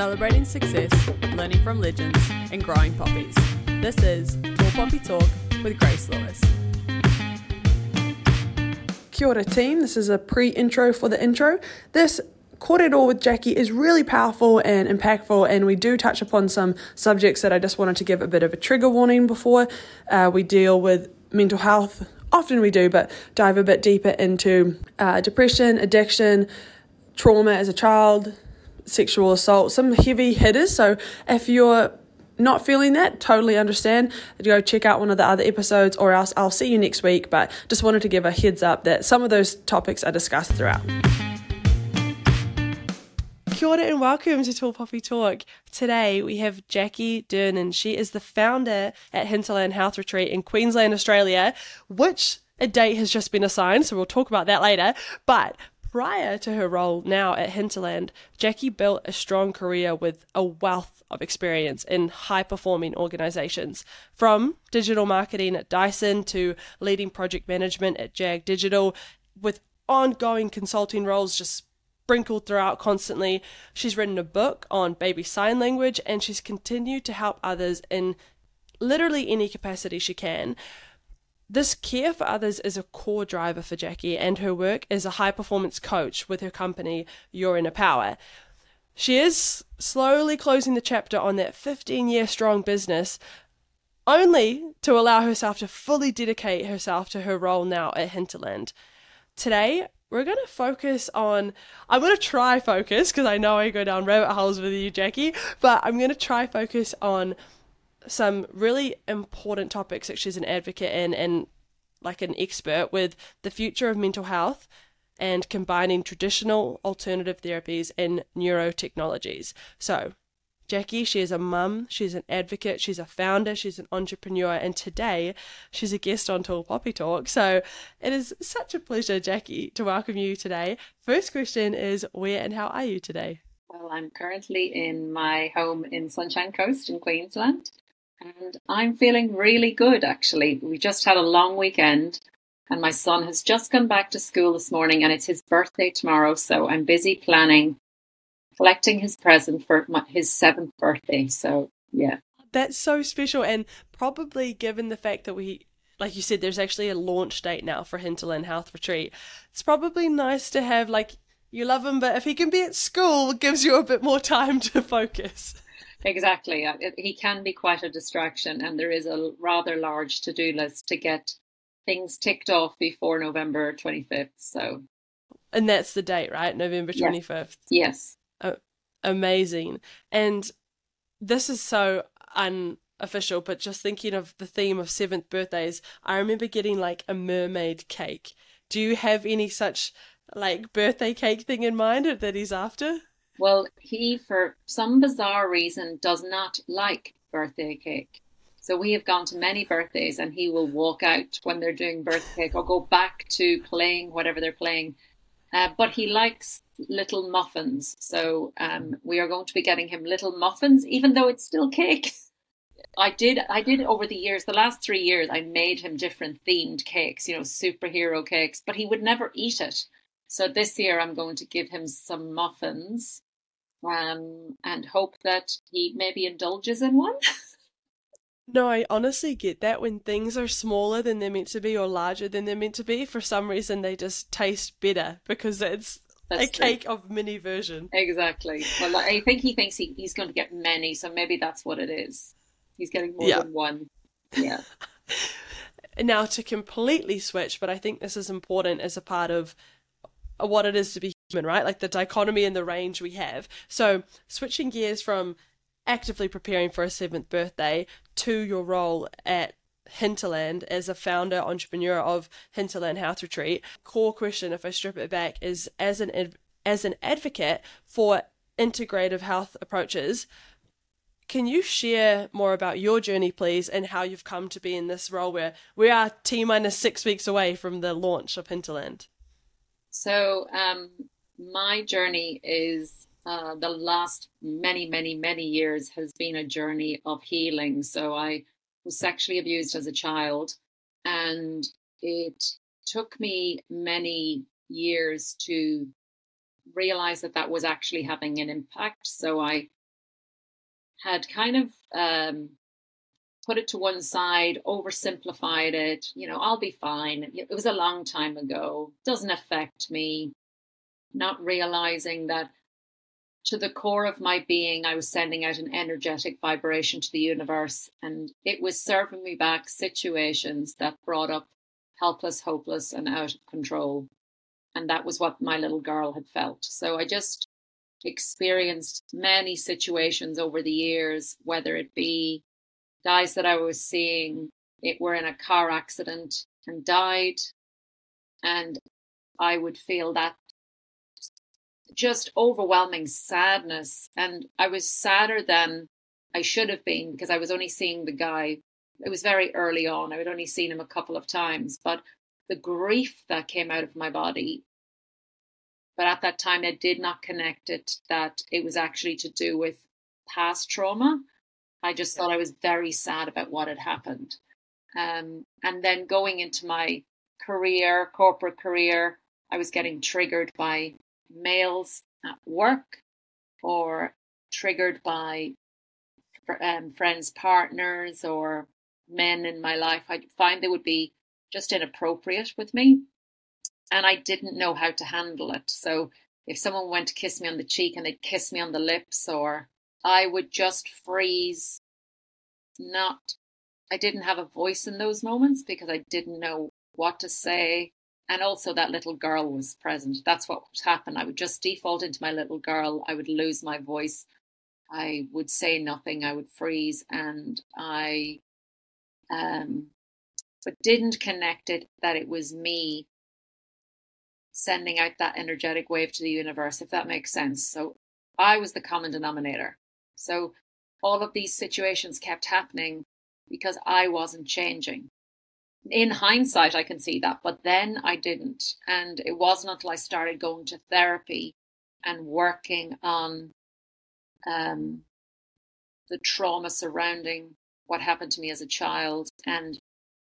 celebrating success, learning from legends, and growing poppies. This is Tall Poppy Talk with Grace Lewis. Kia ora team, this is a pre-intro for the intro. This Kōrero with Jackie is really powerful and impactful, and we do touch upon some subjects that I just wanted to give a bit of a trigger warning before. We deal with mental health, often we do, but dive a bit deeper into depression, addiction, trauma as a child, sexual assault, some heavy hitters. So if you're not feeling that, totally understand. Go check out one of the other episodes, or else I'll see you next week. But just wanted to give a heads up that some of those topics are discussed throughout. Kia ora and welcome to Tall Poppy Talk. Today we have Jackie Durnan. She is the founder at Hinterland Health Retreat in Queensland, Australia, which a date has just been assigned, so we'll talk about that later. But prior to her role now at Hinterland, Jackie built a strong career with a wealth of experience in high-performing organisations, from digital marketing at Dyson to leading project management at Jag Digital, with ongoing consulting roles just sprinkled throughout constantly. She's written a book on baby sign language, and she's continued to help others in literally any capacity she can. This care for others is a core driver for Jackie, and her work as a high-performance coach with her company, Your Inner Power. She is slowly closing the chapter on that 15-year strong business, only to allow herself to fully dedicate herself to her role now at Hinterland. Today, we're going to focus on, I'm going to try focus, because I know I go down rabbit holes with you, Jackie, but I'm going to try focus on some really important topics that she's an advocate in and like an expert with: the future of mental health and combining traditional alternative therapies and neurotechnologies. So Jackie, she is a mum, she's an advocate, she's a founder, she's an entrepreneur, and today she's a guest on Tall Poppy Talk. So it is such a pleasure, Jackie, to welcome you today. First question is, where and how are you today? Well, I'm currently in my home in Sunshine Coast in Queensland. And I'm feeling really good, actually. We just had a long weekend, and my son has just gone back to school this morning, and it's his birthday tomorrow. So I'm busy planning, collecting his present for his 7th birthday. So, yeah. That's so special. And probably given the fact that like you said, there's actually a launch date now for Hinterland Health Retreat. It's probably nice to have, like, you love him, but if he can be at school, it gives you a bit more time to focus. Exactly. He can be quite a distraction, and there is a rather large to-do list to get things ticked off before November 25th. So, and that's the date, right? November 25th. Yes. Oh, amazing. And this is so unofficial, but just thinking of the theme of 7th birthdays, I remember getting like a mermaid cake. Do you have any such like birthday cake thing in mind that he's after? Well, he, for some bizarre reason, does not like birthday cake. So we have gone to many birthdays, and he will walk out when they're doing birthday cake or go back to playing whatever they're playing. But he likes little muffins. So we are going to be getting him little muffins, even though it's still cake. I did over the years, the last 3 years, I made him different themed cakes, superhero cakes, but he would never eat it. So this year I'm going to give him some muffins and hope that he maybe indulges in one. No, I honestly get that. When things are smaller than they're meant to be or larger than they're meant to be, for some reason they just taste better because That's a cake of mini version. Exactly. Well, I think he thinks he's going to get many, so maybe that's what it is. He's getting more than one. Yeah. Now, to completely switch, but I think this is important as a part of what it is to be human, right? Like the dichotomy and the range we have. So switching gears from actively preparing for a 7th birthday to your role at Hinterland as a founder, entrepreneur of Hinterland Health Retreat. Core question, if I strip it back, is as an advocate for integrative health approaches, can you share more about your journey, please, and how you've come to be in this role where we are T-minus 6 weeks away from the launch of Hinterland? So my journey is the last many, many, many years has been a journey of healing. So I was sexually abused as a child, and it took me many years to realize that was actually having an impact. So I had kind of put it to one side, oversimplified it. I'll be fine. It was a long time ago. Doesn't affect me. Not realizing that to the core of my being, I was sending out an energetic vibration to the universe, and it was serving me back situations that brought up helpless, hopeless, and out of control. And that was what my little girl had felt. So I just experienced many situations over the years, whether it be guys that I was seeing, it were in a car accident and died. And I would feel that just overwhelming sadness. And I was sadder than I should have been because I was only seeing the guy. It was very early on. I had only seen him a couple of times, but the grief that came out of my body. But at that time, I did not connect it that it was actually to do with past trauma. I just thought I was very sad about what had happened. And then going into my career, corporate career, I was getting triggered by males at work or triggered by friends' partners or men in my life. I'd find they would be just inappropriate with me. And I didn't know how to handle it. So if someone went to kiss me on the cheek and they'd kiss me on the lips, or I would just freeze. I didn't have a voice in those moments because I didn't know what to say. And also that little girl was present. That's what would happen. I would just default into my little girl. I would lose my voice. I would say nothing. I would freeze. And I but didn't connect it that it was me sending out that energetic wave to the universe, if that makes sense. So I was the common denominator. So all of these situations kept happening because I wasn't changing. In hindsight, I can see that, but then I didn't. And it wasn't until I started going to therapy and working on the trauma surrounding what happened to me as a child and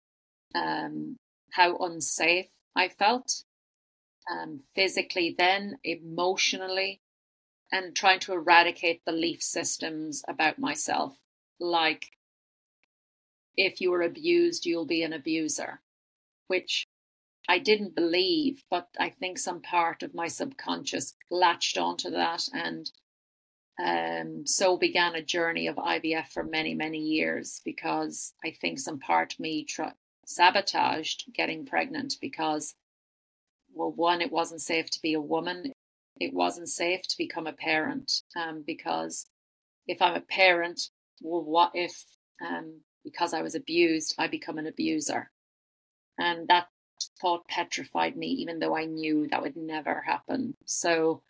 how unsafe I felt. Physically, then emotionally, and trying to eradicate belief systems about myself, like if you were abused, you'll be an abuser, which I didn't believe, but I think some part of my subconscious latched onto that, and so began a journey of IVF for many, many years, because I think some part of me sabotaged getting pregnant because, well, one, it wasn't safe to be a woman. It wasn't safe to become a parent, because if I'm a parent, well, what if, because I was abused, I become an abuser? And that thought petrified me, even though I knew that would never happen. So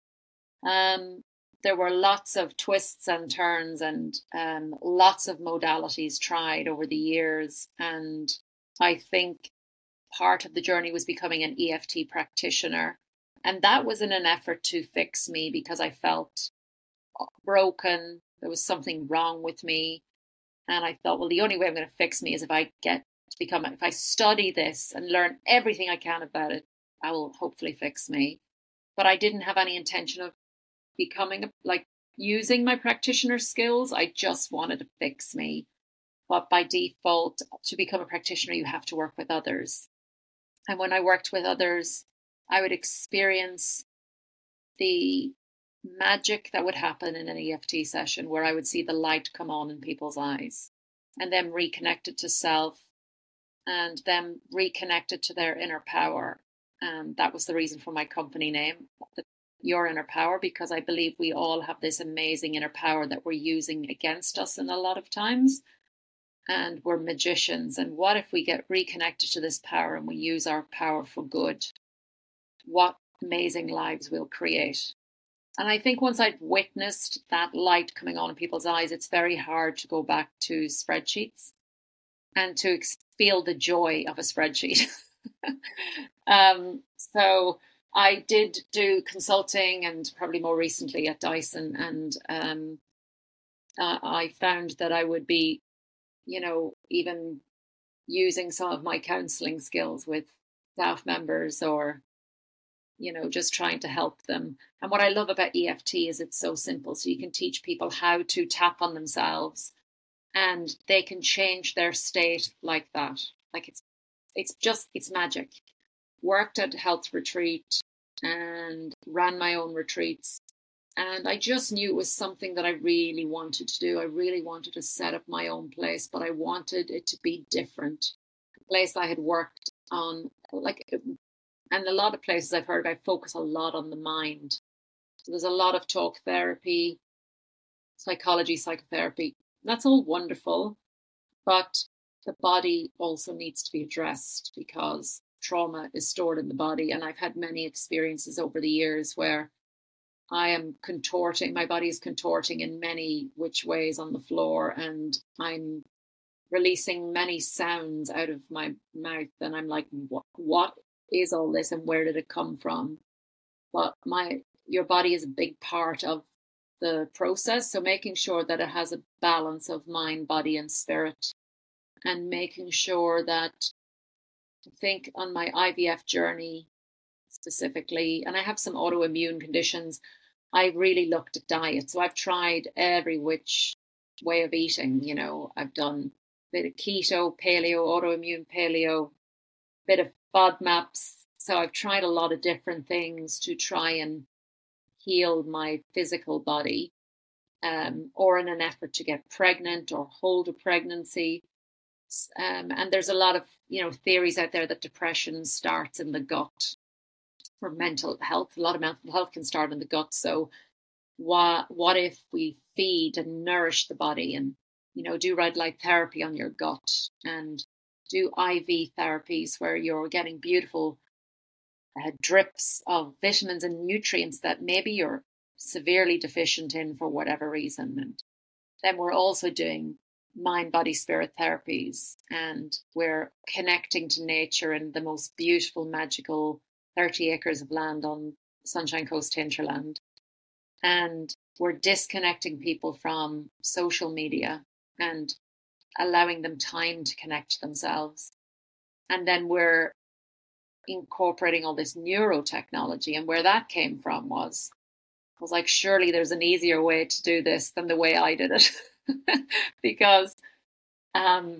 there were lots of twists and turns and lots of modalities tried over the years. And I think part of the journey was becoming an EFT practitioner. And that was in an effort to fix me because I felt broken. There was something wrong with me. And I thought, well, the only way I'm going to fix me is if I study this and learn everything I can about it, I will hopefully fix me. But I didn't have any intention of becoming using my practitioner skills. I just wanted to fix me. But by default, to become a practitioner, you have to work with others. And when I worked with others, I would experience the magic that would happen in an EFT session, where I would see the light come on in people's eyes and them reconnected to self and them reconnected to their inner power. And that was the reason for my company name, Your Inner Power, because I believe we all have this amazing inner power that we're using against us in a lot of times. And we're magicians. And what if we get reconnected to this power and we use our power for good? What amazing lives we'll create. And I think once I'd witnessed that light coming on in people's eyes, it's very hard to go back to spreadsheets and to feel the joy of a spreadsheet. So I did do consulting, and probably more recently at Dyson. And I found that I would be, even using some of my counselling skills with staff members or just trying to help them. And what I love about EFT is it's so simple. So you can teach people how to tap on themselves and they can change their state like that. Like it's magic. Worked at health retreat and ran my own retreats. And I just knew it was something that I really wanted to do. I really wanted to set up my own place, but I wanted it to be different. The place I had worked on, and a lot of places I've heard about focus a lot on the mind. So there's a lot of talk therapy, psychology, psychotherapy. That's all wonderful, but the body also needs to be addressed because trauma is stored in the body. And I've had many experiences over the years where I am contorting, my body is contorting in many which ways on the floor, and I'm releasing many sounds out of my mouth. And I'm like, what is all this and where did it come from? But your body is a big part of the process. So making sure that it has a balance of mind, body, and spirit, and making sure that, I think on my IVF journey specifically, and I have some autoimmune conditions, I really looked at diet. So I've tried every which way of eating. I've done a bit of keto, paleo, autoimmune paleo, bit of FODMAPs. So I've tried a lot of different things to try and heal my physical body, or in an effort to get pregnant or hold a pregnancy. And there's a lot of, theories out there that depression starts in the gut. For mental health, a lot of mental health can start in the gut. So what if we feed and nourish the body and, do red light therapy on your gut and do IV therapies where you're getting beautiful drips of vitamins and nutrients that maybe you're severely deficient in for whatever reason. And then we're also doing mind, body, spirit therapies, and we're connecting to nature in the most beautiful, magical 30 acres of land on Sunshine Coast hinterland. And we're disconnecting people from social media and allowing them time to connect to themselves. And then we're incorporating all this neurotechnology. And where that came from was, I was like, surely there's an easier way to do this than the way I did it. Because, I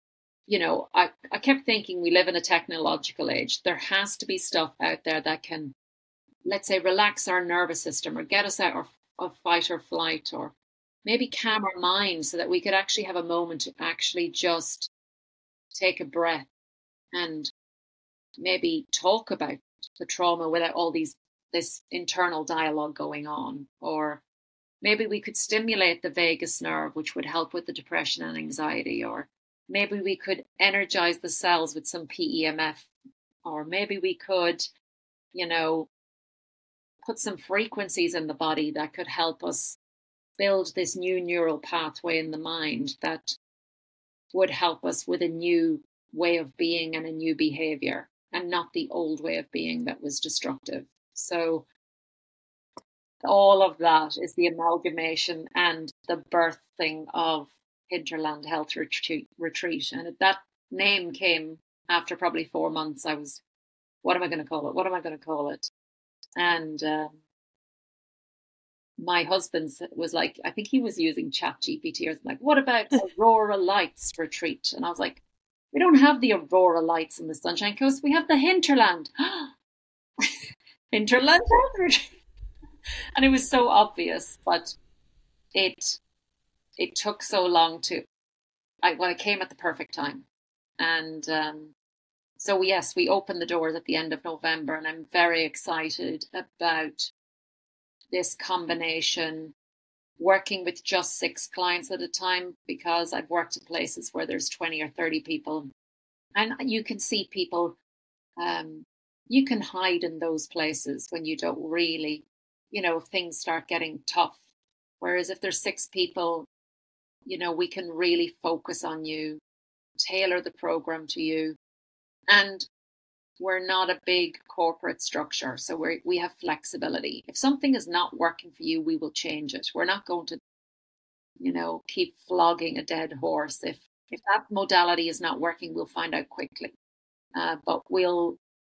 kept thinking we live in a technological age. There has to be stuff out there that can, let's say, relax our nervous system or get us out of fight or flight, or maybe calm our minds so that we could actually have a moment to actually just take a breath and maybe talk about the trauma without all this internal dialogue going on. Or maybe we could stimulate the vagus nerve, which would help with the depression and anxiety. Or maybe we could energize the cells with some PEMF. Or maybe we could, put some frequencies in the body that could help us build this new neural pathway in the mind that would help us with a new way of being and a new behavior, and not the old way of being that was destructive. So all of that is the amalgamation and the birthing of Hinterland Health Retreat. And that name came after probably 4 months. I was, what am I going to call it? What am I going to call it? And my husband was like, I think he was using ChatGPT or something, like, what about Aurora Lights Retreat? And I was like, we don't have the Aurora Lights in the Sunshine Coast. We have the Hinterland. Hinterland Health Retreat. And it was so obvious, but it took so long it came at the perfect time. And so yes, we opened the doors at the end of November, and I'm very excited about this combination, working with just 6 clients at a time, because I've worked in places where there's 20 or 30 people, and you can see people, you can hide in those places when you don't really, if things start getting tough. Whereas if there's 6 people, we can really focus on you, tailor the program to you. And we're not a big corporate structure, so we have flexibility. If something is not working for you, we will change it. We're not going to, keep flogging a dead horse. If that modality is not working, we'll find out quickly. But we'll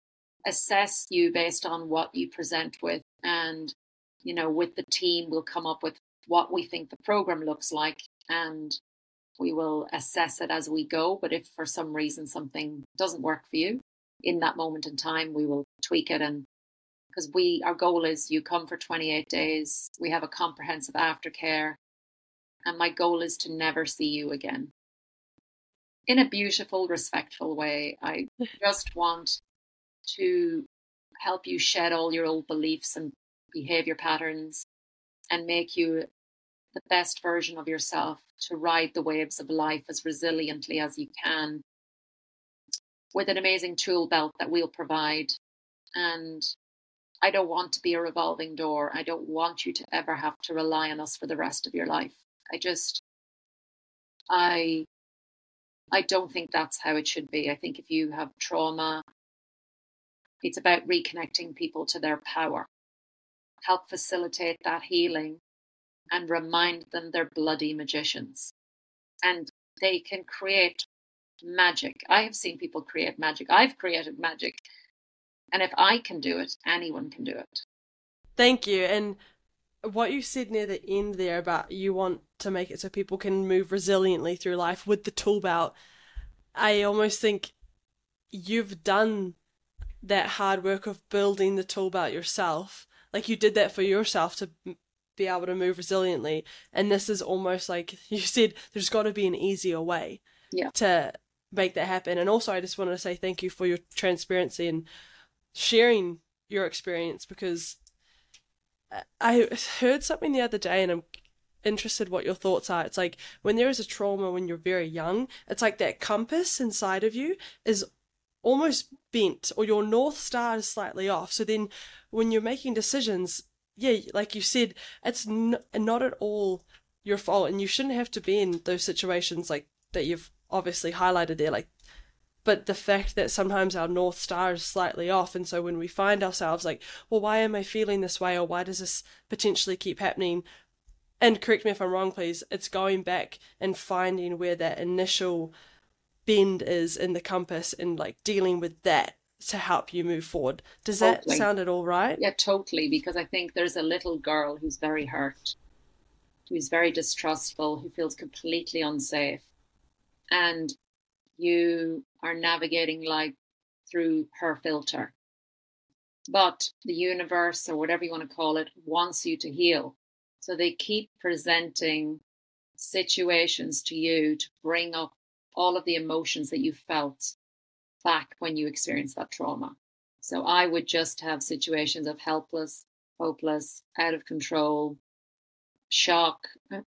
assess you based on what you present with. And, you know, with the team, we'll come up with what we think the program looks like, and we will assess it as we go. But if for some reason something doesn't work for you in that moment in time, we will tweak it. And because our goal is you come for 28 days, we have a comprehensive aftercare, and my goal is to never see you again. In a beautiful, respectful way. I just want to help you shed all your old beliefs and behavior patterns and make you the best version of yourself to ride the waves of life as resiliently as you can, with an amazing tool belt that we'll provide. And I don't want to be a revolving door. I don't want you to ever have to rely on us for the rest of your life. I don't think that's how it should be. I think if you have trauma, it's about reconnecting people to their power, help facilitate that healing, and remind them they're bloody magicians. And they can create magic. I have seen people create magic. I've created magic. And if I can do it, anyone can do it. Thank you. And what you said near the end there about you want to make it so people can move resiliently through life with the tool belt, I almost think you've done that hard work of building the tool belt yourself. Like you did that for yourself to be able to move resiliently. And this is almost like you said, there's got to be an easier way to make that happen. And also I just want to say thank you for your transparency and sharing your experience, because I heard something the other day and I'm interested what your thoughts are. It's like when there is a trauma when you're very young, it's like that compass inside of you is almost bent, or your North Star is slightly off. So then when you're making decisions, like you said, it's not at all your fault, and you shouldn't have to be in those situations like that you've obviously highlighted there. Like, but the fact that sometimes our North Star is slightly off, and so when we find ourselves like, well, why am I feeling this way, or why does this potentially keep happening? And correct me if I'm wrong, please, it's going back and finding where that initial bend is in the compass and like dealing with that to help you move forward. Does that sound at all right? Yeah, totally. Because I think there's a little girl who's very hurt, who's very distrustful, who feels completely unsafe. And you are navigating life through her filter. But the universe, or whatever you want to call it, wants you to heal. So they keep presenting situations to you to bring up all of the emotions that you felt back when you experienced that trauma. So I would just have situations of helpless, hopeless, out of control, shock,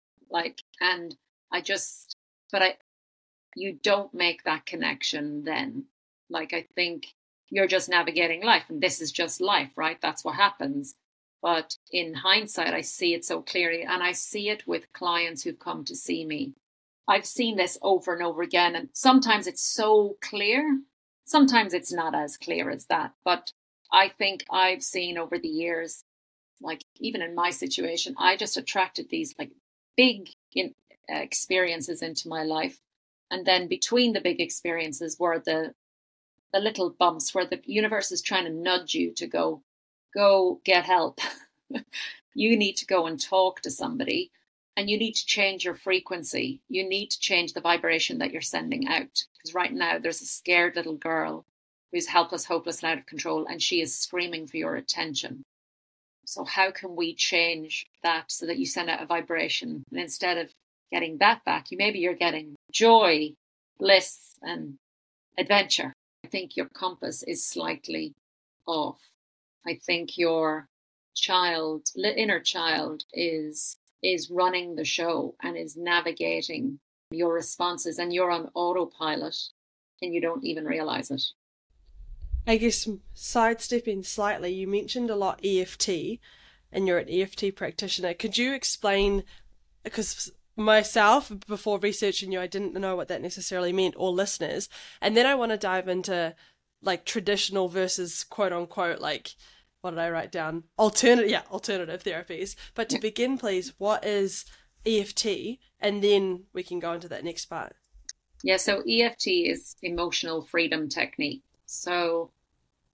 you don't make that connection then. Like, I think you're just navigating life, and this is just life, right? That's what happens. But in hindsight, I see it so clearly, and I see it with clients who've come to see me. I've seen this over and over again, and sometimes it's so clear, sometimes it's not as clear as that. But I think I've seen over the years, like even in my situation, I just attracted these like big experiences into my life. And then between the big experiences were the little bumps where the universe is trying to nudge you to go get help. You need to go and talk to somebody, and you need to change your frequency. You need to change the vibration that you're sending out. Because right now there's a scared little girl who's helpless, hopeless, and out of control, and she is screaming for your attention. So how can we change that so that you send out a vibration, and instead of getting that back, you're getting joy, bliss, and adventure. I think your compass is slightly off. I think your inner child is running the show and is navigating your responses, and you're on autopilot and you don't even realize it. I guess sidestepping slightly, you mentioned a lot EFT, and you're an EFT practitioner. Could you explain, because myself, before researching you, I didn't know what that necessarily meant, or listeners, and then I want to dive into like traditional versus quote unquote, like, what did I write down? Alternative therapies. But to begin, please, what is EFT? And then we can go into that next part. Yeah, so EFT is emotional freedom technique. So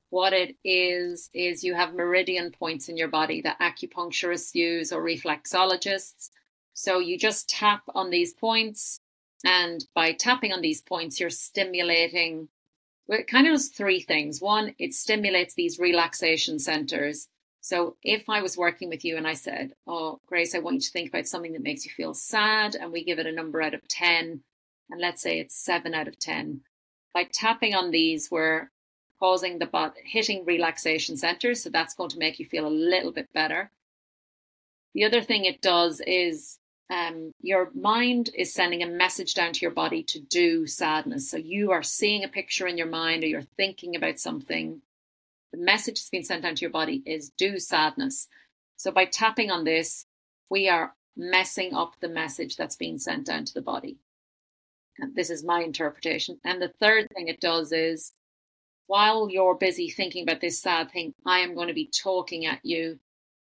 what it is you have meridian points in your body that acupuncturists use or reflexologists. So you just tap on these points, and by tapping on these points, you're stimulating, well, it kind of does three things. One, it stimulates these relaxation centers. So if I was working with you and I said, oh, Grace, I want you to think about something that makes you feel sad, and we give it a number out of 10, and let's say it's 7 out of 10. By tapping on these, we're causing the hitting relaxation centers. So that's going to make you feel a little bit better. The other thing it does is your mind is sending a message down to your body to do sadness. So you are seeing a picture in your mind, or you're thinking about something. The message that's been sent down to your body is do sadness. So by tapping on this, we are messing up the message that's being sent down to the body. And this is my interpretation. And the third thing it does is, while you're busy thinking about this sad thing, I am going to be talking at you,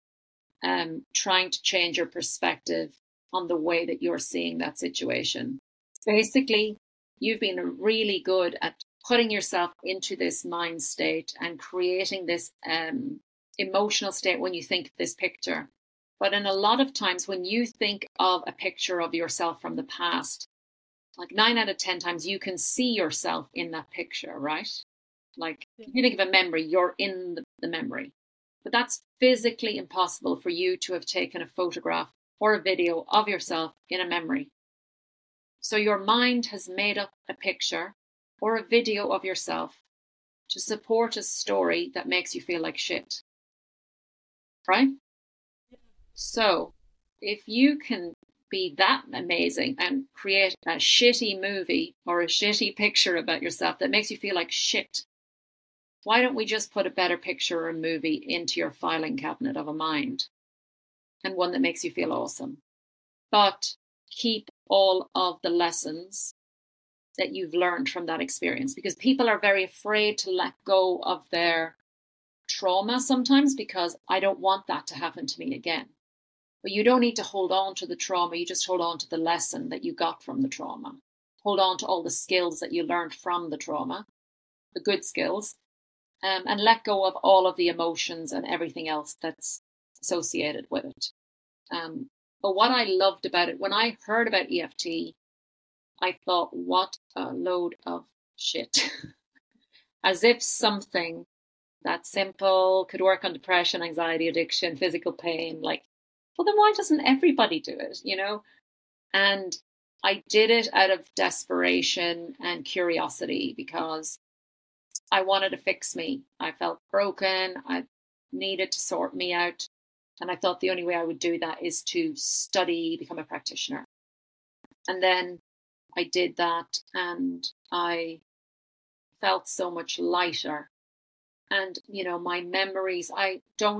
trying to change your perspective on the way that you're seeing that situation. Basically, you've been really good at putting yourself into this mind state and creating this emotional state when you think of this picture. But in a lot of times when you think of a picture of yourself from the past, like 9 out of 10 times you can see yourself in that picture, right? Like if you think of a memory, you're in the memory. But that's physically impossible for you to have taken a photograph or a video of yourself in a memory. So your mind has made up a picture or a video of yourself to support a story that makes you feel like shit. Right? So if you can be that amazing and create a shitty movie or a shitty picture about yourself that makes you feel like shit, why don't we just put a better picture or a movie into your filing cabinet of a mind, and one that makes you feel awesome? But keep all of the lessons that you've learned from that experience, because people are very afraid to let go of their trauma sometimes, because I don't want that to happen to me again. But you don't need to hold on to the trauma. You just hold on to the lesson that you got from the trauma. Hold on to all the skills that you learned from the trauma, the good skills, and let go of all of the emotions and everything else that's associated with it. But what I loved about it, when I heard about EFT, I thought, what a load of shit. As if something that simple could work on depression, anxiety, addiction, physical pain. Like, well, then why doesn't everybody do it, you know? And I did it out of desperation and curiosity, because I wanted to fix me. I felt broken. I needed to sort me out. And I thought the only way I would do that is to study, become a practitioner. And then I did that, and I felt so much lighter. And, you know, my memories, I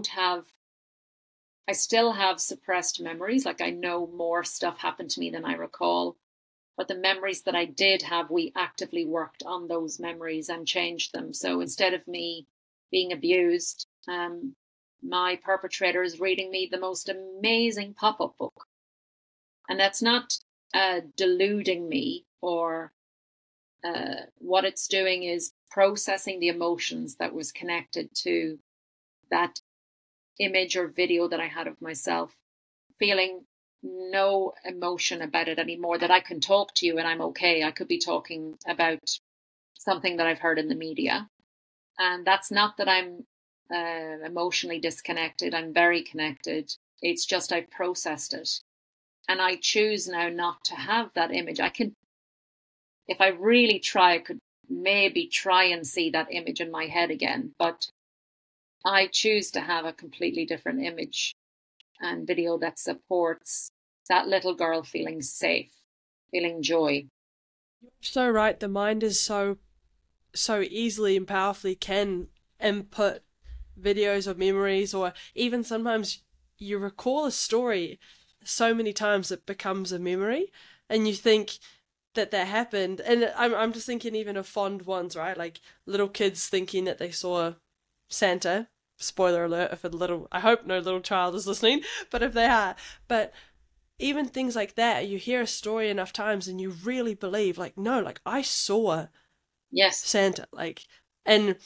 still have suppressed memories. Like, I know more stuff happened to me than I recall. But the memories that I did have, we actively worked on those memories and changed them. So instead of me being abused, my perpetrator is reading me the most amazing pop-up book. And that's not deluding me, or what it's doing is processing the emotions that was connected to that image or video that I had of myself, feeling no emotion about it anymore, that I can talk to you and I'm okay. I could be talking about something that I've heard in the media. And that's not that I'm emotionally disconnected. I'm very connected. It's just I processed it. And I choose now not to have that image. I can, if I really try, I could maybe try and see that image in my head again. But I choose to have a completely different image and video that supports that little girl feeling safe, feeling joy. You're so right. The mind is so easily and powerfully can input videos of memories, or even sometimes you recall a story so many times it becomes a memory, and you think that happened. And I'm just thinking even of fond ones, right? Like little kids thinking that they saw Santa. Spoiler alert, I hope no little child is listening, but if they are. But even things like that, you hear a story enough times and you really believe, like, no, like I saw yes Santa, like, and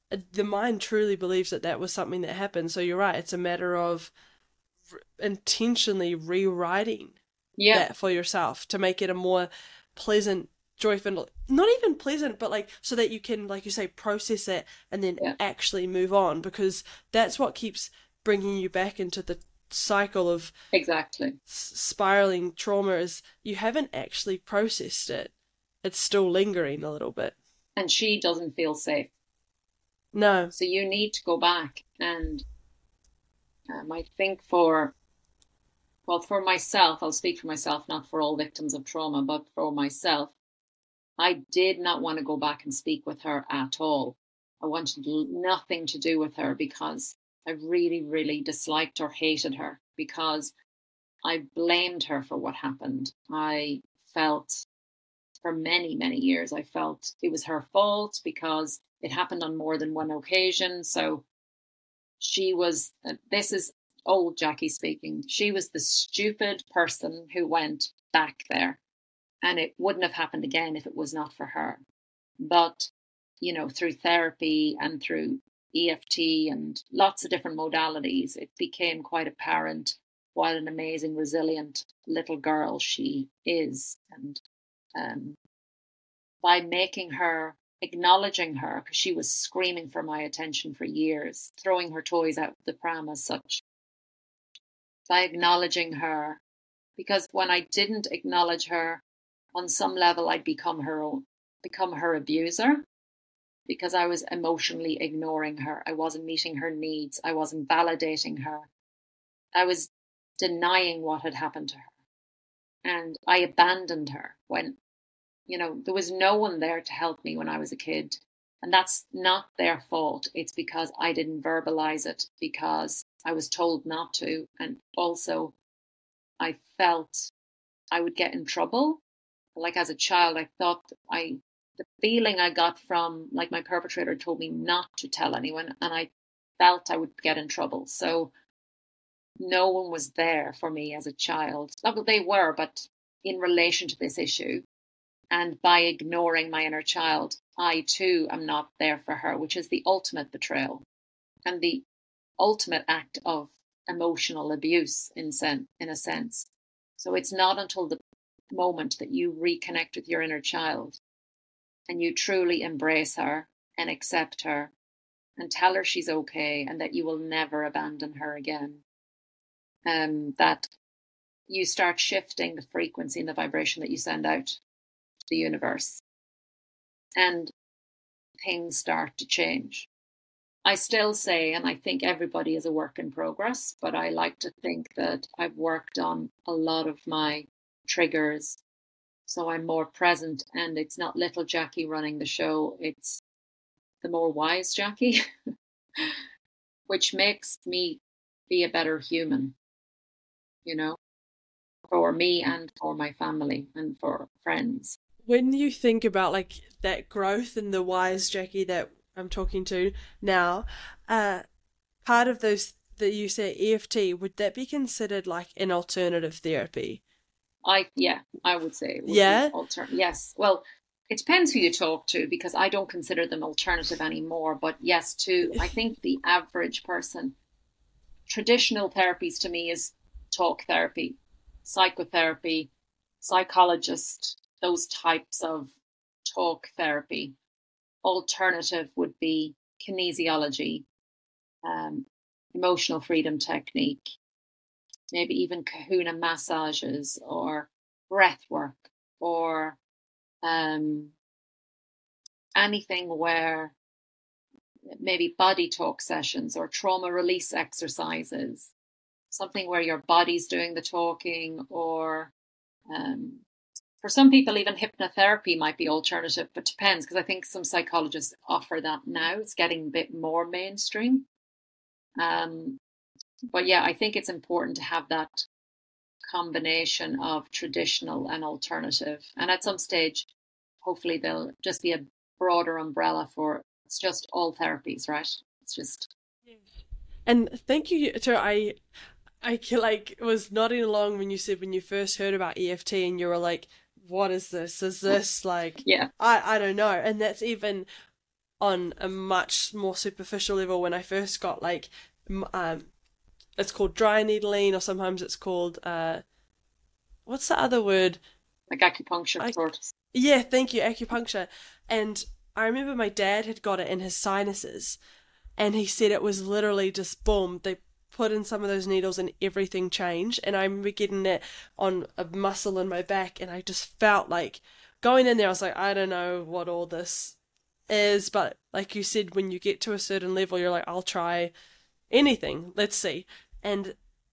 the mind truly believes that that was something that happened. So you're right. It's a matter of intentionally rewriting that for yourself to make it a more pleasant, joyful, not even pleasant, but like so that you can, like you say, process it and then actually move on, because that's what keeps bringing you back into the cycle of spiraling trauma, is you haven't actually processed it. It's still lingering a little bit. And she doesn't feel safe. No. So you need to go back. And I think for myself, I'll speak for myself, not for all victims of trauma, but for myself, I did not want to go back and speak with her at all. I wanted nothing to do with her because I really, really disliked or hated her, because I blamed her for what happened. I felt for many, many years, I felt it was her fault because it happened on more than one occasion. So she was, this is old Jackie speaking, she was the stupid person who went back there. And it wouldn't have happened again if it was not for her. But, you know, through therapy and through EFT and lots of different modalities, it became quite apparent what an amazing, resilient little girl she is. And by making her, acknowledging her, because she was screaming for my attention for years, throwing her toys out the pram as such, by acknowledging her, because when I didn't acknowledge her, on some level, I'd become her abuser, because I was emotionally ignoring her. I wasn't meeting her needs. I wasn't validating her. I was denying what had happened to her. And I abandoned her when, you know, there was no one there to help me when I was a kid. And that's not their fault. It's because I didn't verbalize it, because I was told not to. And also, I felt I would get in trouble. Like as a child, I thought the feeling I got from, like, my perpetrator told me not to tell anyone, and I felt I would get in trouble. So no one was there for me as a child. Not that they were, but in relation to this issue. And by ignoring my inner child, I too am not there for her, which is the ultimate betrayal and the ultimate act of emotional abuse in a sense. So it's not until the moment that you reconnect with your inner child and you truly embrace her and accept her and tell her she's okay and that you will never abandon her again, that you start shifting the frequency and the vibration that you send out to the universe, and things start to change. I still say, and I think everybody is a work in progress, but I like to think that I've worked on a lot of my triggers, so I'm more present, and it's not little Jackie running the show, it's the more wise Jackie, which makes me be a better human, you know, for me and for my family and for friends. When you think about like that growth and the wise Jackie that I'm talking to now, part of those that you say EFT, would that be considered like an alternative therapy? I would say it would be yes. Well, it depends who you talk to, because I don't consider them alternative anymore. But yes, too, I think the average person, traditional therapies to me is talk therapy, psychotherapy, psychologist, those types of talk therapy. Alternative would be kinesiology, emotional freedom technique, maybe even kahuna massages or breath work, or anything where maybe body talk sessions or trauma release exercises, something where your body's doing the talking, or for some people even hypnotherapy might be alternative, but depends, because I think some psychologists offer that now. It's getting a bit more mainstream. But yeah, I think it's important to have that combination of traditional and alternative. And at some stage, hopefully there'll just be a broader umbrella for, it's just all therapies, right? It's just. And thank you. So I like was nodding along when you said, when you first heard about EFT and you were like, what is this? Is this like, yeah, I don't know. And that's even on a much more superficial level when I first got like, it's called dry needling, or sometimes it's called, what's the other word? Like acupuncture, sort of. Yeah, thank you, acupuncture. And I remember my dad had got it in his sinuses, and he said it was literally just boom, they put in some of those needles and everything changed. And I remember getting it on a muscle in my back, and I just felt like going in there, I was like, I don't know what all this is, but like you said, when you get to a certain level, you're like, I'll try anything, let's see. And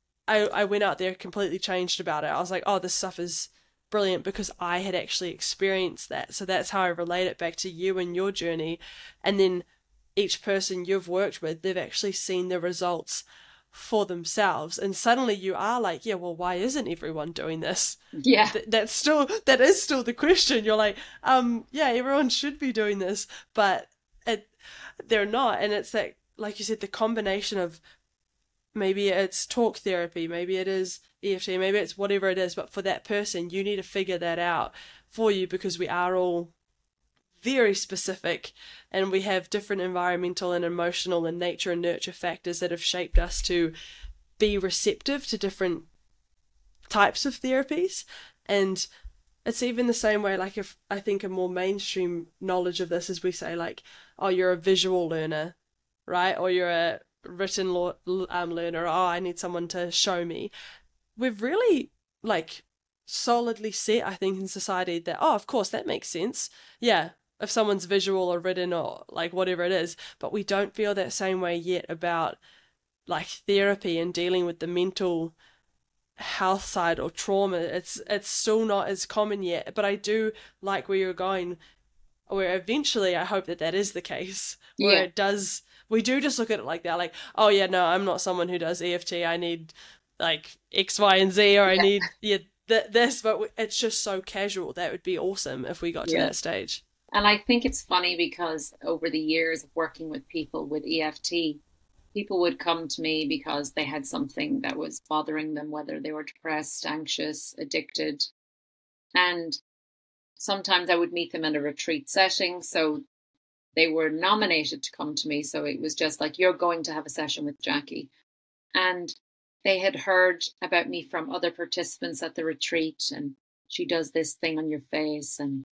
I went out there completely changed about it. I was like, oh, this stuff is brilliant because I had actually experienced that. So that's how I relate it back to you and your journey. And then each person you've worked with, they've actually seen the results for themselves. And suddenly you are like, yeah, well, why isn't everyone doing this? Yeah. That is still the question. You're like, yeah, everyone should be doing this, but they're not. And it's that, like you said, the combination of maybe it's talk therapy, maybe it is EFT, maybe it's whatever it is, but for that person, you need to figure that out for you, because we are all very specific and we have different environmental and emotional and nature and nurture factors that have shaped us to be receptive to different types of therapies. And it's even the same way, like, if I think a more mainstream knowledge of this is we say like, oh, you're a visual learner, right? Or you're a written learner, oh, I need someone to show me. We've really like solidly set, I think, in society that, oh, of course, that makes sense. Yeah, if someone's visual or written or like whatever it is, but we don't feel that same way yet about like therapy and dealing with the mental health side or trauma. It's still not as common yet, but I do like where you're going, where eventually I hope that that is the case, where it does, we do just look at it like that, like, oh yeah, no, I'm not someone who does EFT, I need like X, Y, and Z, or I need this, but it's just so casual. That would be awesome if we got to that stage. And I think it's funny because over the years of working with people with EFT, people would come to me because they had something that was bothering them, whether they were depressed, anxious, addicted. And sometimes I would meet them in a retreat setting. So they were nominated to come to me. So it was just like, you're going to have a session with Jackie. And they had heard about me from other participants at the retreat, and she does this thing on your face. And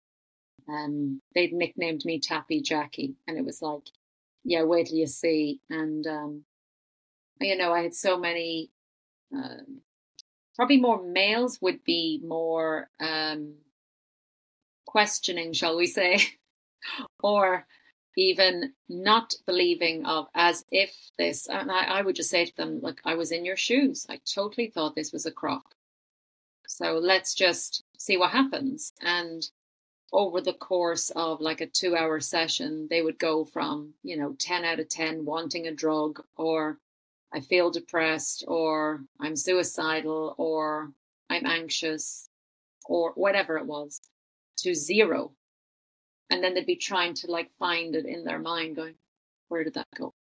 they'd nicknamed me Tappy Jackie. And it was like, yeah, wait till you see. And, you know, I had so many, probably more males would be more questioning, shall we say, or even not believing of as if this, and I would just say to them, look, I was in your shoes. I totally thought this was a crock. So let's just see what happens. And over the course of like a 2-hour session, they would go from, 10 out of 10 wanting a drug, or I feel depressed, or I'm suicidal, or I'm anxious, or whatever it was, to 0. And then they'd be trying to like find it in their mind, going, where did that go?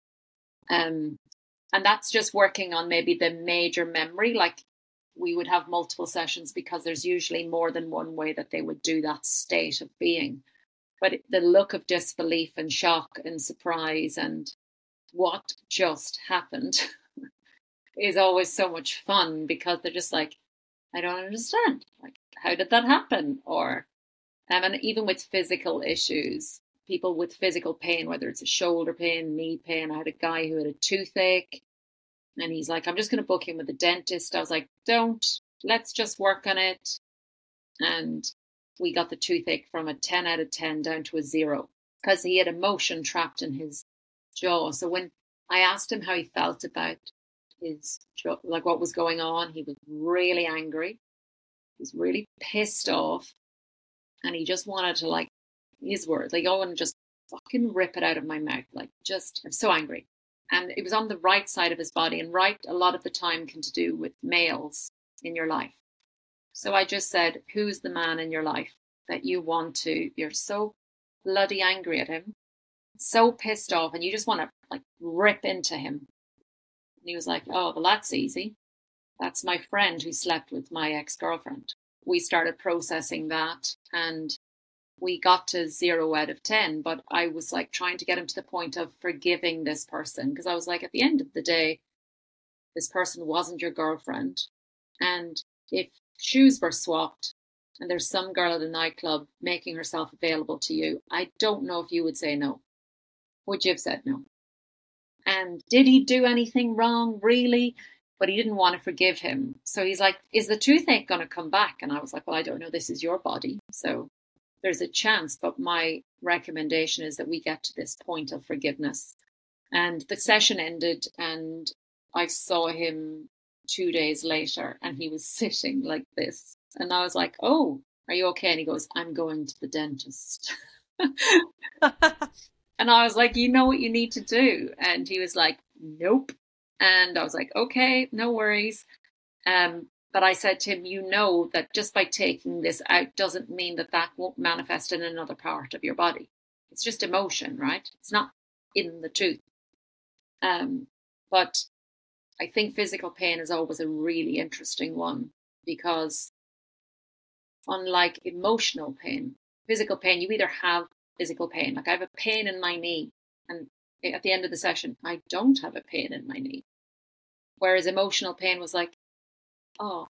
And that's just working on maybe the major memory. Like we would have multiple sessions because there's usually more than one way that they would do that state of being. But the look of disbelief and shock and surprise and what just happened is always so much fun, because they're just like, I don't understand. Like, how did that happen? Or and even with physical issues, people with physical pain, whether it's a shoulder pain, knee pain. I had a guy who had a toothache, and he's like, I'm just going to book him with a dentist. I was like, don't, let's just work on it. And we got the toothache from a 10 out of 10 down to a 0, because he had emotion trapped in his jaw. So when I asked him how he felt about his jaw, like what was going on, he was really angry. He was really pissed off. And he just wanted to, like, his words, like, I want to just fucking rip it out of my mouth. Like, just, I'm so angry. And it was on the right side of his body. And right, a lot of the time can to do with males in your life. So I just said, who's the man in your life that you want to, you're so bloody angry at him, so pissed off, and you just want to, like, rip into him. And he was like, oh, well, that's easy. That's my friend who slept with my ex-girlfriend. We started processing that, and we got to 0 out of 10, but I was like trying to get him to the point of forgiving this person, because I was like, at the end of the day, this person wasn't your girlfriend. And if shoes were swapped and there's some girl at a nightclub making herself available to you, I don't know if you would say no. Would you have said no? And did he do anything wrong, really? But he didn't want to forgive him. So he's like, is the toothache going to come back? And I was like, well, I don't know. This is your body. So there's a chance. But my recommendation is that we get to this point of forgiveness. And the session ended and I saw him 2 days later and he was sitting like this. And I was like, oh, are you okay? And he goes, I'm going to the dentist. And I was like, you know what you need to do? And he was like, nope. And I was like, okay, no worries. But I said to him, you know that just by taking this out doesn't mean that that won't manifest in another part of your body. It's just emotion, right? It's not in the tooth. But I think physical pain is always a really interesting one, because unlike emotional pain, physical pain, you either have physical pain. Like I have a pain in my knee, and at the end of the session, I don't have a pain in my knee. Whereas emotional pain was like, oh,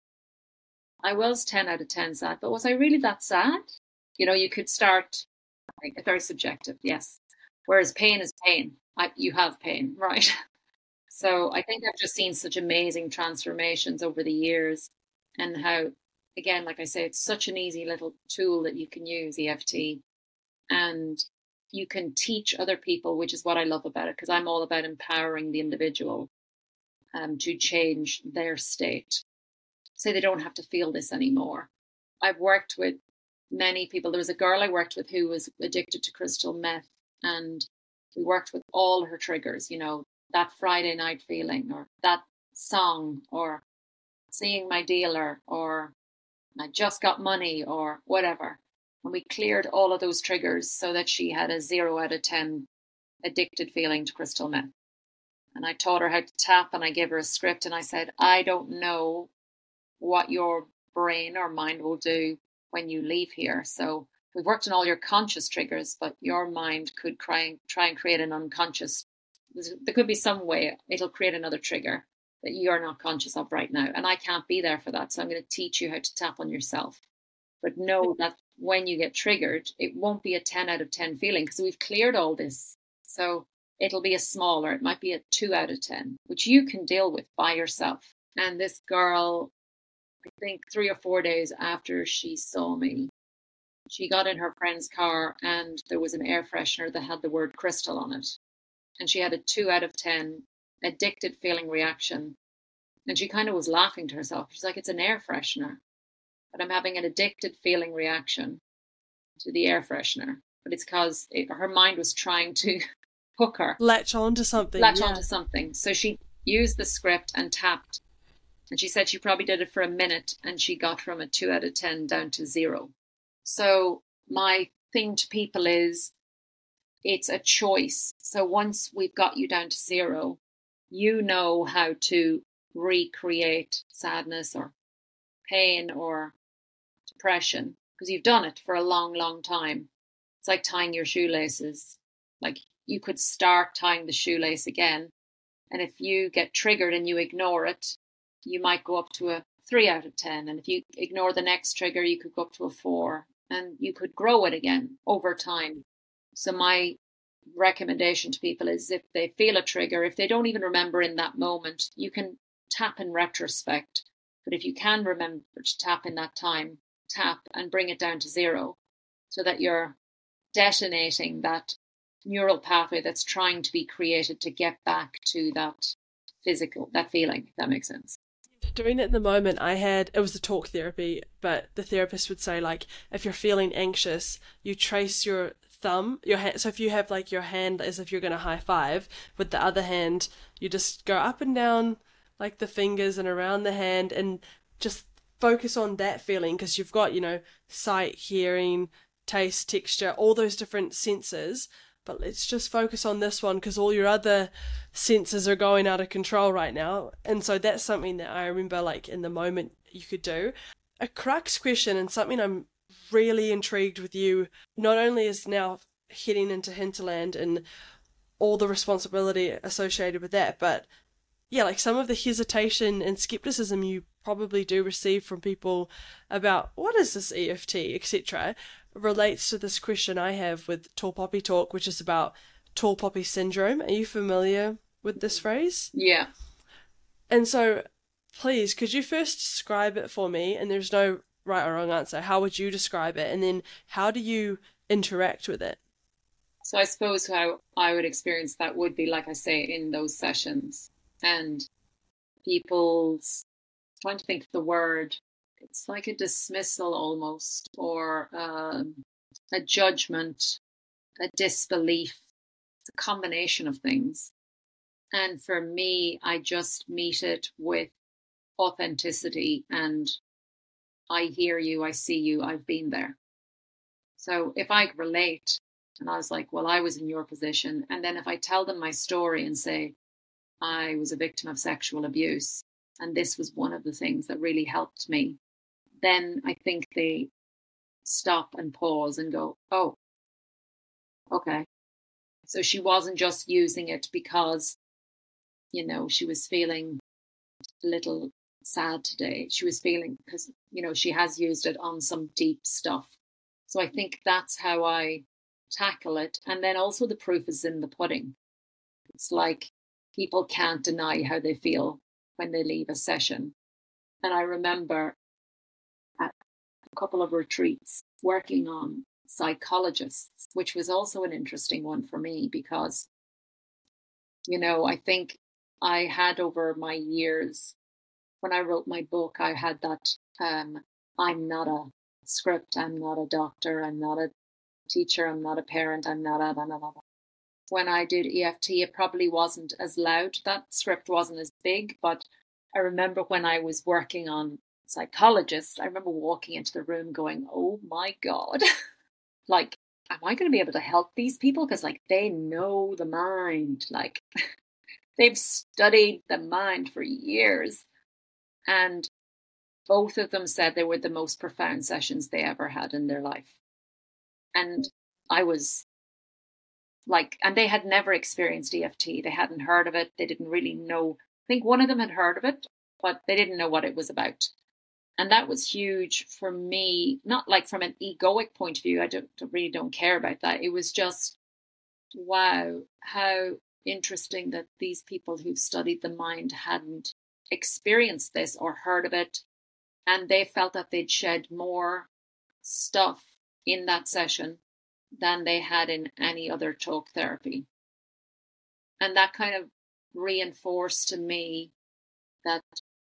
I was 10 out of 10 sad, but was I really that sad? You know, you could start, like, very subjective, yes. Whereas pain is pain. You have pain, right? So I think I've just seen such amazing transformations over the years, and how, again, like I say, it's such an easy little tool that you can use, EFT, and you can teach other people, which is what I love about it, because I'm all about empowering the individual to change their state, so they don't have to feel this anymore. I've worked with many people. There was a girl I worked with who was addicted to crystal meth, and we worked with all her triggers, you know, that Friday night feeling, or that song, or seeing my dealer, or I just got money, or whatever. And we cleared all of those triggers so that she had a 0 out of 10 addicted feeling to crystal meth. And I taught her how to tap, and I gave her a script, and I said, I don't know what your brain or mind will do when you leave here. So we've worked on all your conscious triggers, but your mind could try and create an unconscious. There could be some way it'll create another trigger that you're not conscious of right now. And I can't be there for that. So I'm going to teach you how to tap on yourself. But know that when you get triggered, it won't be a 10 out of 10 feeling, because we've cleared all this. So it'll be a smaller, it might be a 2 out of 10, which you can deal with by yourself. And this girl, I think 3 or 4 days after she saw me, she got in her friend's car and there was an air freshener that had the word crystal on it. And she had a 2 out of 10 addicted feeling reaction. And she kind of was laughing to herself. She's like, it's an air freshener, but I'm having an addicted feeling reaction to the air freshener. But it's because her mind was trying to hook her. Latch onto something. So she used the script and tapped. And she said she probably did it for a minute and she got from a 2 out of 10 down to 0. So my thing to people is, it's a choice. So once we've got you down to 0, you know how to recreate sadness or pain or depression, because you've done it for a long, long time. It's like tying your shoelaces. Like, you could start tying the shoelace again, and if you get triggered and you ignore it, you might go up to a 3 out of 10. And if you ignore the next trigger, you could go up to a 4, and you could grow it again over time. So my recommendation to people is, if they feel a trigger, if they don't even remember in that moment, you can tap in retrospect. But if you can remember to tap in that time, tap and bring it down to 0, so that you're detonating that neural pathway that's trying to be created to get back to that feeling, if that makes sense. Doing it in the moment, it was a talk therapy, but the therapist would say, like, if you're feeling anxious, you trace your thumb, your hand. So if you have like your hand as if you're going to high five, with the other hand, you just go up and down like the fingers and around the hand, and just focus on that feeling, because you've got, sight, hearing, taste, texture, all those different senses. But let's just focus on this one, because all your other senses are going out of control right now. And so that's something that I remember, like, in the moment you could do. A crux question, and something I'm really intrigued with you, not only as now heading into Hinterland and all the responsibility associated with that, but yeah, like some of the hesitation and skepticism you probably do receive from people about what is this EFT, etc., relates to this question I have with Tall Poppy Talk, which is about tall poppy syndrome. Are you familiar with this phrase? Yeah. And so, please, could you first describe it for me? And there's no right or wrong answer. How would you describe it? And then how do you interact with it? So I suppose how I would experience that would be, like I say, in those sessions. And people's trying to think of the word, it's like a dismissal almost, or a judgment, a disbelief. It's a combination of things. And for me, I just meet it with authenticity and I hear you, I see you, I've been there. So if I relate and I was like, well, I was in your position. And then if I tell them my story and say, I was a victim of sexual abuse, and this was one of the things that really helped me, then I think they stop and pause and go, oh, okay. So she wasn't just using it because, you know, she was feeling a little sad today. She was feeling, because, you know, she has used it on some deep stuff. So I think that's how I tackle it. And then also the proof is in the pudding. It's like people can't deny how they feel when they leave a session. And I remember at a couple of retreats working on psychologists, which was also an interesting one for me because, you know, I think I had over my years, when I wrote my book, I had that, I'm not a script, I'm not a doctor, I'm not a teacher, I'm not a parent, I'm not a. When I did EFT, it probably wasn't as loud. That script wasn't as big, but I remember when I was working on psychologists, I remember walking into the room going, oh my God, like, am I going to be able to help these people? Because like they know the mind, like they've studied the mind for years. And both of them said they were the most profound sessions they ever had in their life. And I was like, and they had never experienced EFT. They hadn't heard of it. They didn't really know. I think one of them had heard of it, but they didn't know what it was about. And that was huge for me, not like from an egoic point of view. I really don't care about that. It was just, wow, how interesting that these people who've studied the mind hadn't experienced this or heard of it. And they felt that they'd shed more stuff in that session than they had in any other talk therapy. And that kind of reinforced to me that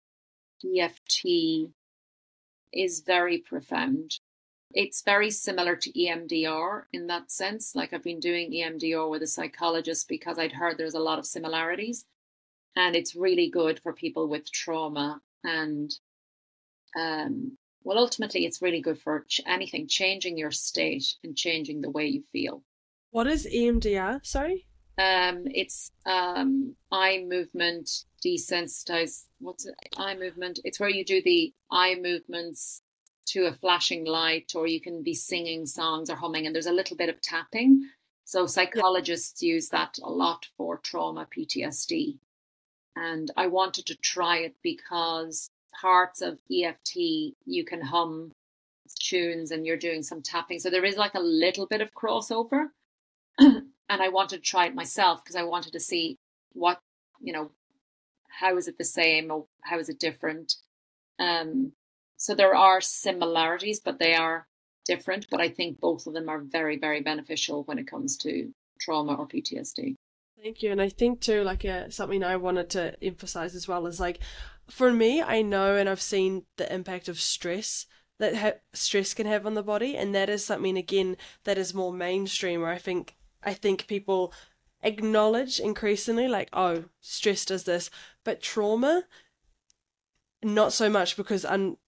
EFT is very profound. It's very similar to EMDR in that sense. Like I've been doing EMDR with a psychologist because I'd heard there's a lot of similarities. And it's really good for people with trauma. And well, ultimately, it's really good for anything, changing your state and changing the way you feel. What is EMDR? Sorry? It's eye movement, desensitize. What's it? Eye movement. It's where you do the eye movements to a flashing light, or you can be singing songs or humming, and there's a little bit of tapping. So psychologists use that a lot for trauma, PTSD. And I wanted to try it because parts of EFT, you can hum tunes and you're doing some tapping. So there is like a little bit of crossover. And I wanted to try it myself because I wanted to see what, you know, how is it the same or how is it different? So there are similarities, but they are different. But I think both of them are very, very beneficial when it comes to trauma or PTSD. Thank you. And I think too, like something I wanted to emphasize as well is like, for me, I know and I've seen the impact of stress that stress can have on the body. And that is something, again, that is more mainstream, where I think people acknowledge increasingly like, oh, stress does this. But trauma, not so much, because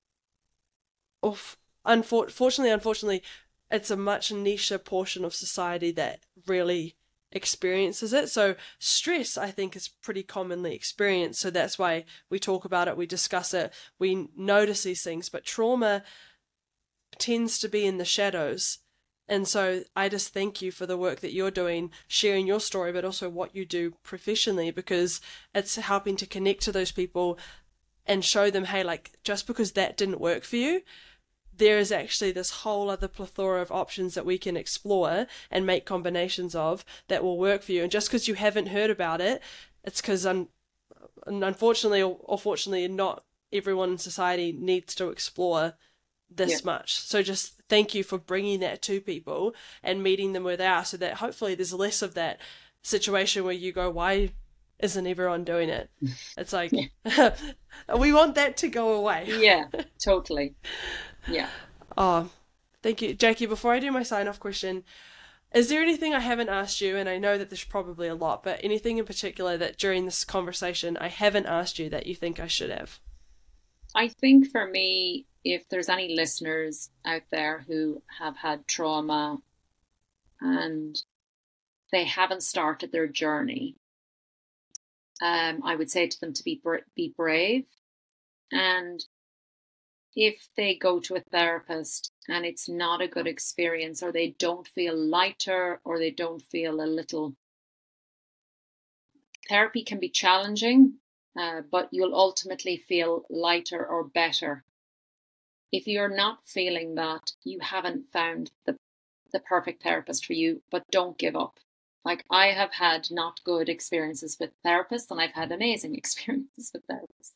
unfortunately, it's a much niche portion of society that really experiences it. So stress, I think, is pretty commonly experienced. So that's why we talk about it, we discuss it, we notice these things. But trauma, tends to be in the shadows. And so I just thank you for the work that you're doing, sharing your story, but also what you do professionally, because it's helping to connect to those people and show them, hey, like, just because that didn't work for you, there is actually this whole other plethora of options that we can explore and make combinations of that will work for you. And just because you haven't heard about it, it's because unfortunately or fortunately, not everyone in society needs to explore this much. So just thank you for bringing that to people and meeting them where they are, so that hopefully there's less of that situation where you go, why isn't everyone doing it? It's like, we want that to go away. Yeah, totally. Yeah. Oh, thank you. Jackie, before I do my sign-off question, is there anything I haven't asked you, and I know that there's probably a lot, but anything in particular that during this conversation I haven't asked you that you think I should have? I think for me, if there's any listeners out there who have had trauma and they haven't started their journey, I would say to them to be brave. And if they go to a therapist and it's not a good experience, or they don't feel lighter, or they don't feel a little... Therapy can be challenging, but you'll ultimately feel lighter or better. If you're not feeling that, you haven't found the perfect therapist for you, but don't give up. Like, I have had not good experiences with therapists, and I've had amazing experiences with therapists.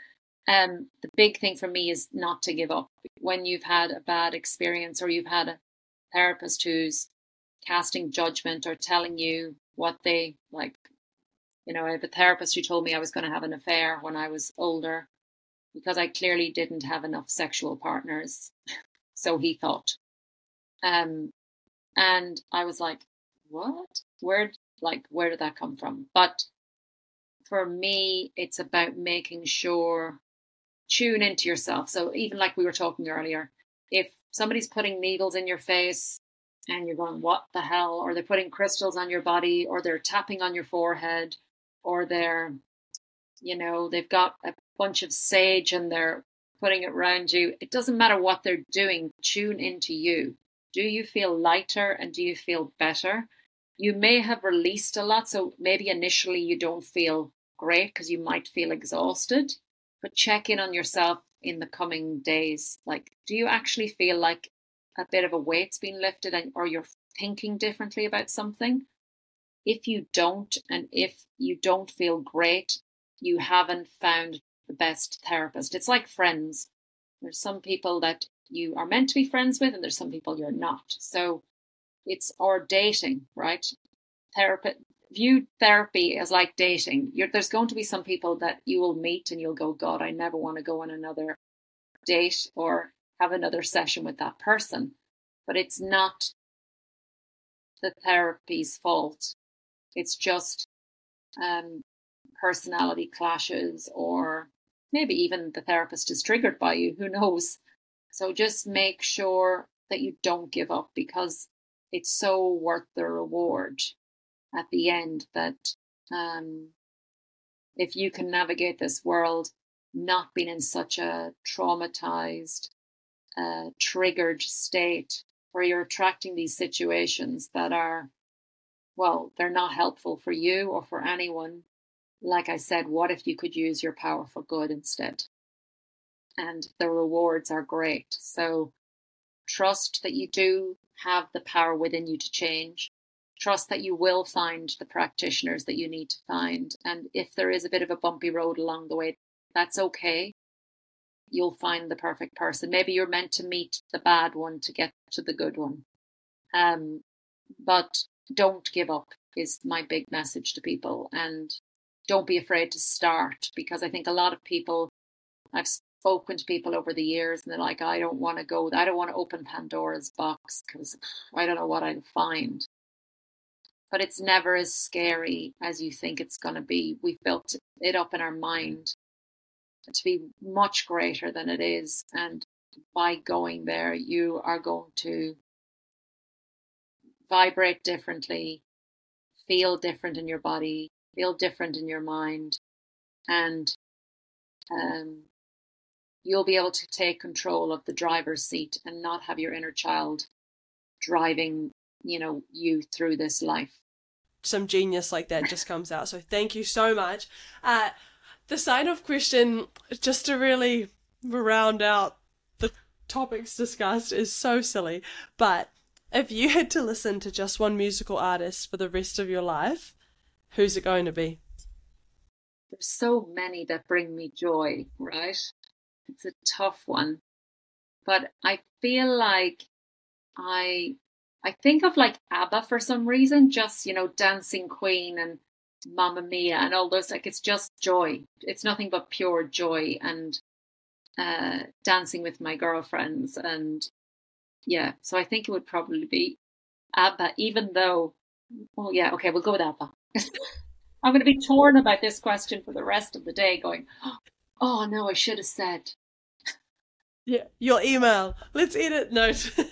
The big thing for me is not to give up. When you've had a bad experience, or you've had a therapist who's casting judgment or telling you what they like, I have a therapist who told me I was going to have an affair when I was older because I clearly didn't have enough sexual partners. So he thought. And I was like, what? Where did that come from? But for me, it's about making sure, tune into yourself. So even like we were talking earlier, if somebody's putting needles in your face and you're going, what the hell? Or they're putting crystals on your body, or they're tapping on your forehead, or they're, they've got a bunch of sage and they're putting it around you. It doesn't matter what they're doing. Tune into you. Do you feel lighter, and do you feel better? You may have released a lot, so maybe initially you don't feel great because you might feel exhausted, but check in on yourself in the coming days. Like, do you actually feel like a bit of a weight's been lifted, or you're thinking differently about something? If you don't, and if you don't feel great, you haven't found the best therapist. It's like friends. There's some people that you are meant to be friends with, and there's some people you're not. So it's, or dating, right? View therapy as like dating. There's going to be some people that you will meet and you'll go, God, I never want to go on another date or have another session with that person. But it's not the therapy's fault. It's just personality clashes, or maybe even the therapist is triggered by you. Who knows? So just make sure that you don't give up, because it's so worth the reward at the end, that if you can navigate this world not being in such a traumatized, triggered state where you're attracting these situations that are, well, they're not helpful for you or for anyone. Like I said, what if you could use your power for good instead? And the rewards are great. So trust that you do have the power within you to change. Trust that you will find the practitioners that you need to find. And if there is a bit of a bumpy road along the way, that's okay. You'll find the perfect person. Maybe you're meant to meet the bad one to get to the good one. But don't give up is my big message to people. And don't be afraid to start, because I think a lot of people, I've spoken to people over the years, and they're like, I don't want to open Pandora's box because I don't know what I'll find. But it's never as scary as you think it's going to be. We've built it up in our mind to be much greater than it is. And by going there, you are going to vibrate differently, feel different in your body, feel different in your mind. And you'll be able to take control of the driver's seat and not have your inner child driving, you through this life. Some genius like that just comes out. So thank you so much. The sign-off question, just to really round out the topics discussed, is so silly. But if you had to listen to just one musical artist for the rest of your life, who's it going to be? There's so many that bring me joy, right? It's a tough one. But I feel like I think of like ABBA for some reason, just, Dancing Queen and Mamma Mia and all those, like it's just joy. It's nothing but pure joy, and dancing with my girlfriends, and yeah, so I think it would probably be ABBA, even though, well, yeah, okay, we'll go with ABBA. I'm going to be torn about this question for the rest of the day, going, oh no, I should have said. Yeah, your email. Let's edit. No,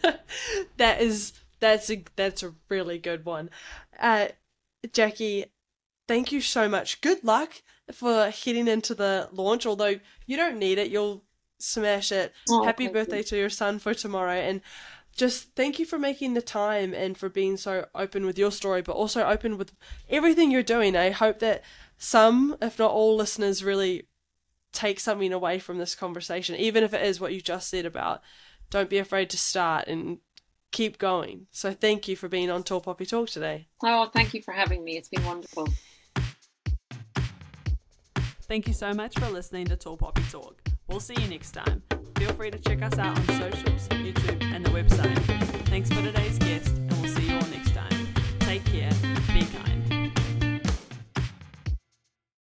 that's a really good one. Jackie, thank you so much. Good luck for heading into the launch. Although you don't need it, you'll smash it. Oh, Happy birthday to your son for tomorrow, and just thank you for making the time and for being so open with your story, but also open with everything you're doing. I hope that some, if not all, listeners really take something away from this conversation, even if it is what you just said about don't be afraid to start and keep going. So thank you for being on Tall Poppy Talk today. Oh, thank you for having me. It's been wonderful. Thank you so much for listening to Tall Poppy Talk. We'll see you next time. Feel free to check us out on socials, YouTube, and the website. Thanks for today's guest, and we'll see you all next time. Take care. Be kind.